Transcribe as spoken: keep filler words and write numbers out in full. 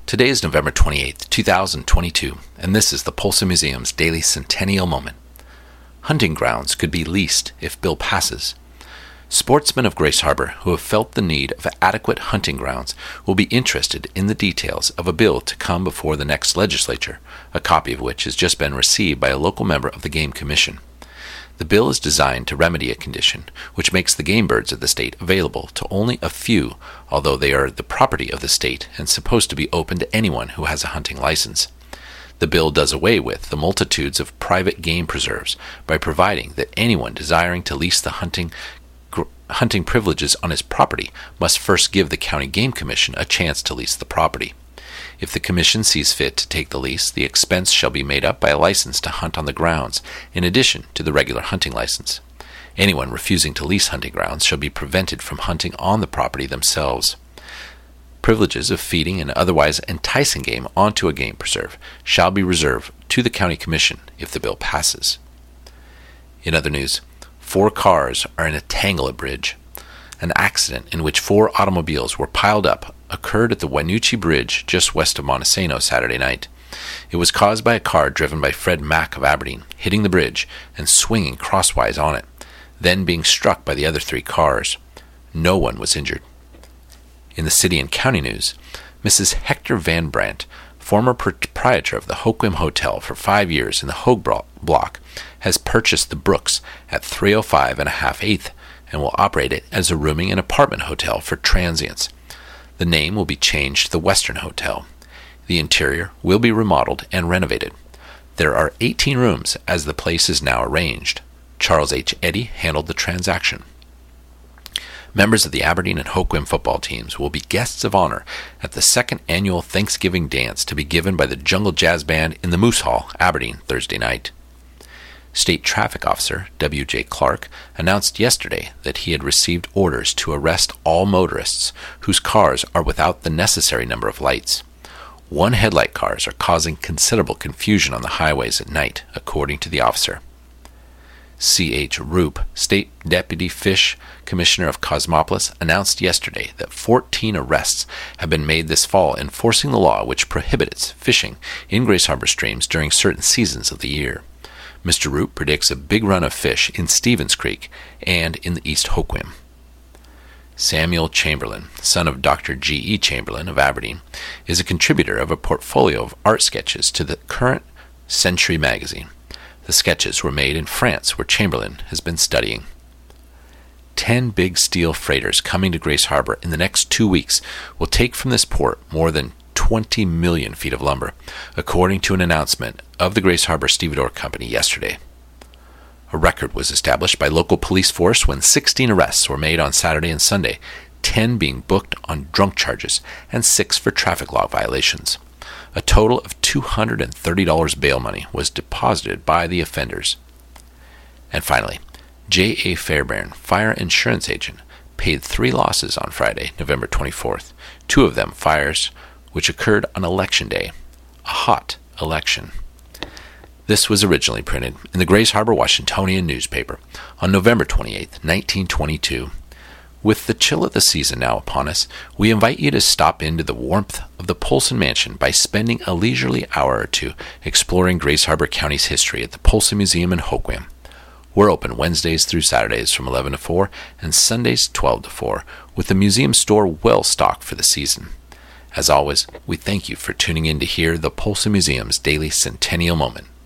Today is November twenty-eighth, two thousand twenty-two, and this is the Polson Museum's Daily Centennial Moment. Hunting grounds could be leased if bill passes. Sportsmen of Grace Harbor who have felt the need of adequate hunting grounds will be interested in the details of a bill to come before the next legislature, a copy of which has just been received by a local member of the Game Commission. The bill is designed to remedy a condition which makes the game birds of the state available to only a few, although they are the property of the state and supposed to be open to anyone who has a hunting license. The bill does away with the multitudes of private game preserves by providing that anyone desiring to lease the hunting gr- hunting privileges on his property must first give the County Game Commission a chance to lease the property. If the Commission sees fit to take the lease, the expense shall be made up by a license to hunt on the grounds, in addition to the regular hunting license. Anyone refusing to lease hunting grounds shall be prevented from hunting on the property themselves. Privileges of feeding and otherwise enticing game onto a game preserve shall be reserved to the County Commission if the bill passes. In other news, four cars are in a tangle at Bridge. An accident in which four automobiles were piled up occurred at the Wynoochee Bridge just west of Montesano Saturday night. It was caused by a car driven by Fred Mack of Aberdeen, hitting the bridge and swinging crosswise on it, then being struck by the other three cars. No one was injured. In the city and county news, Missus Hector Van Brandt, former proprietor of the Hoquiam Hotel for five years in the Hogue Block, has purchased the Brooks at three oh five and a half eighth and will operate it as a rooming and apartment hotel for transients. The name will be changed to the Western Hotel. The interior will be remodeled and renovated. There are eighteen rooms as the place is now arranged. Charles H. Eddy handled the transaction. Members of the Aberdeen and Hoquiam football teams will be guests of honor at the second annual Thanksgiving dance to be given by the Jungle Jazz Band in the Moose Hall, Aberdeen, Thursday night. State Traffic Officer W J Clark announced yesterday that he had received orders to arrest all motorists whose cars are without the necessary number of lights. One headlight cars are causing considerable confusion on the highways at night, according to the officer. C H Roop, State Deputy Fish Commissioner of Cosmopolis, announced yesterday that fourteen arrests have been made this fall enforcing the law which prohibits fishing in Grace Harbor streams during certain seasons of the year. Mister Root predicts a big run of fish in Stevens Creek and in the East Hoquiam. Samuel Chamberlain, son of Doctor G E Chamberlain of Aberdeen, is a contributor of a portfolio of art sketches to the current Century magazine. The sketches were made in France, where Chamberlain has been studying. Ten big steel freighters coming to Grace Harbor in the next two weeks will take from this port more than twenty million feet of lumber, according to an announcement of the Grace Harbor Stevedore Company yesterday. A record was established by local police force when sixteen arrests were made on Saturday and Sunday, ten being booked on drunk charges and six for traffic law violations. A total of two hundred thirty dollars bail money was deposited by the offenders. And finally, J A Fairbairn, fire insurance agent, paid three losses on Friday, November twenty-fourth, two of them fires which occurred on Election Day, a hot election. This was originally printed in the Grace Harbor Washingtonian newspaper on November twenty-eighth, nineteen twenty-two. With the chill of the season now upon us, we invite you to stop into the warmth of the Polson Mansion by spending a leisurely hour or two exploring Grace Harbor County's history at the Polson Museum in Hoquiam. We're open Wednesdays through Saturdays from eleven to four and Sundays twelve to four, with the museum store well stocked for the season. As always, we thank you for tuning in to hear the Polson Museum's Daily Centennial Moment.